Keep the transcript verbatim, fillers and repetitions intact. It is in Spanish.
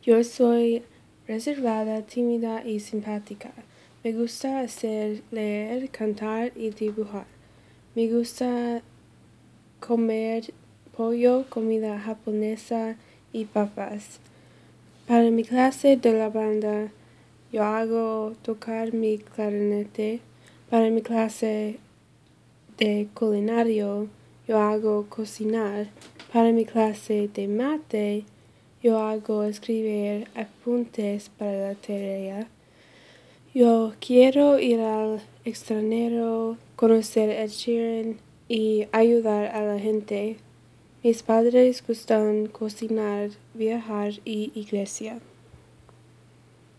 Yo soy reservada, tímida y simpática. Me gusta hacer, leer, cantar y dibujar. Me gusta comer pollo, comida japonesa y papas. Para mi clase de la banda, yo hago tocar mi clarinete. Para mi clase de culinario, yo hago cocinar. Para mi clase de mate, yo hago escribir apuntes para la tarea. Yo quiero ir al extranjero, conocer Ed Sheeran y ayudar a la gente. Mis padres gustan cocinar, viajar y iglesia.